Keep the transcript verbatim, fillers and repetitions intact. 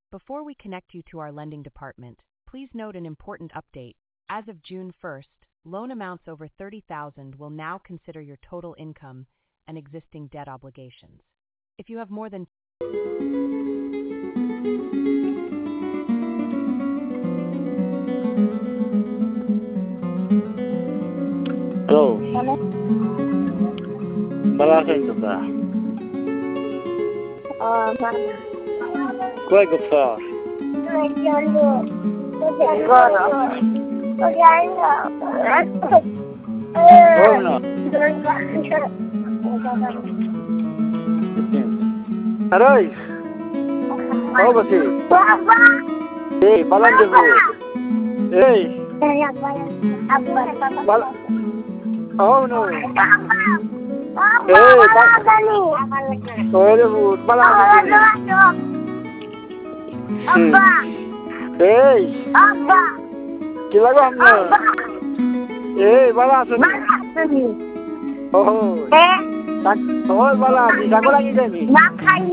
Before we connect you to our lending department, please note an important update. As of June first, loan amounts over thirty thousand dollars will now consider your total income and existing debt obligations. If you have more than Hello. Hello. Malaking ka ba? Uh, mana? Kuya Gafar. Jallo. Jallo. Jallo. Oh no. Aroy. Oh basi. Baba. Hey, balan debu. Hey. Abba. Bal. Oh no. Baba. Hey, Baba gani. Oh debu, balan debu. Abba. Hey. Abba. Kila ko hamna. Abba. Hey, balan suni. Baba suni. Oh. Eh. Tak, oh balan. Bisa ko lagi demi. Makan